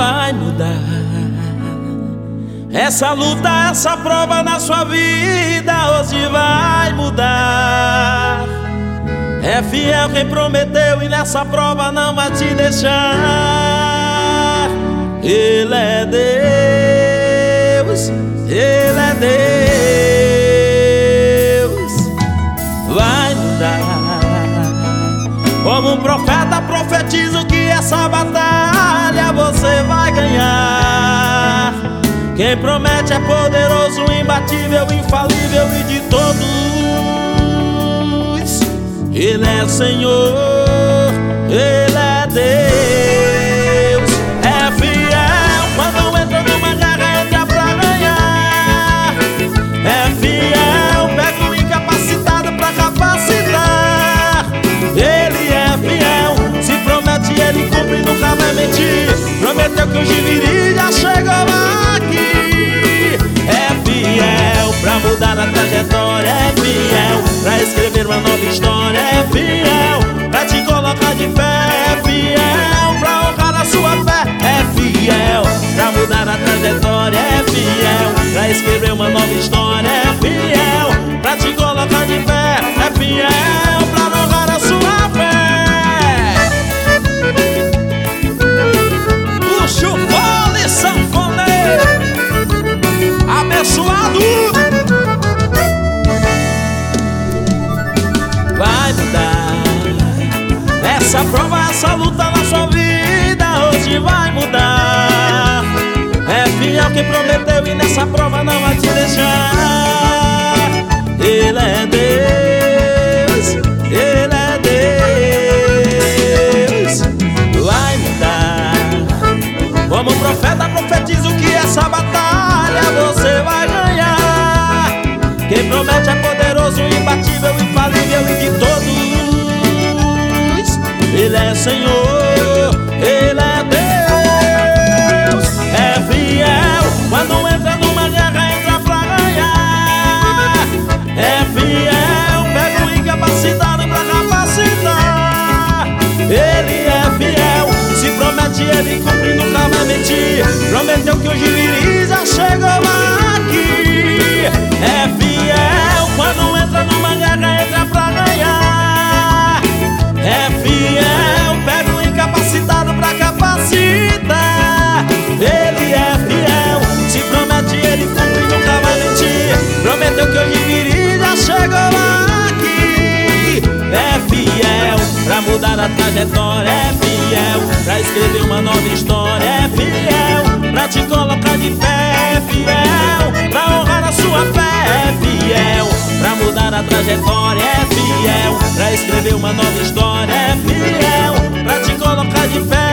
vai mudar. Essa luta, essa prova na sua vida hoje vai mudar. É fiel quem prometeu e nessa prova não vai te deixar. Ele é Deus, Ele é Deus. Vai mudar. Como um profeta profetizo que essa batalha você vai ganhar. Quem promete é poderoso, imbatível, infalível e de todos. Ele é Senhor, Ele é Deus. É fiel quando entra numa guerra, entra pra ganhar. É fiel, pega o incapacitado pra capacitar. Ele é fiel, se promete ele cumpre, nunca vai mentir. Prometeu que o Jiviri já chegou aqui. É fiel pra mudar a trajetória. É fiel pra escrever uma nova história. É fiel pra te colocar de pé. É fiel pra honrar a sua fé. É fiel pra mudar a trajetória. É fiel pra escrever uma nova história. É fiel pra te colocar de pé. É fiel pra honrar a sua fé. Puxa o fole, sanfoneiro abençoado. Vai mudar. Essa prova, essa luta na sua vida hoje vai mudar. É fiel quem prometeu e nessa prova não vai te deixar. Ele é Deus, Ele é Deus. Vai mudar. Como profeta profetizo que essa batalha você vai ganhar. Quem promete é poderoso, imbatível, infalível e de todos. Ele é Senhor, Ele é Deus. É fiel quando entra numa guerra, entra pra ganhar. É fiel, pega o incapacitado pra capacitar. Ele é fiel, se promete ele cumpre, nunca vai mentir. Prometeu que o Jiviri já chegou aqui. É fiel quando entra numa guerra, entra pra ganhar. É fiel, pega o incapacitado pra capacitar. Ele é fiel, se promete ele cumpre, nunca vai mentir. Prometeu que o Jiviri já chegou aqui. É fiel pra mudar a trajetória. É fiel pra escrever uma nova história. É fiel pra te colocar de pé. É fiel pra honrar a sua fé. É fiel pra mudar a trajetória. É fiel pra escrever uma nova história. É fiel pra te colocar de pé.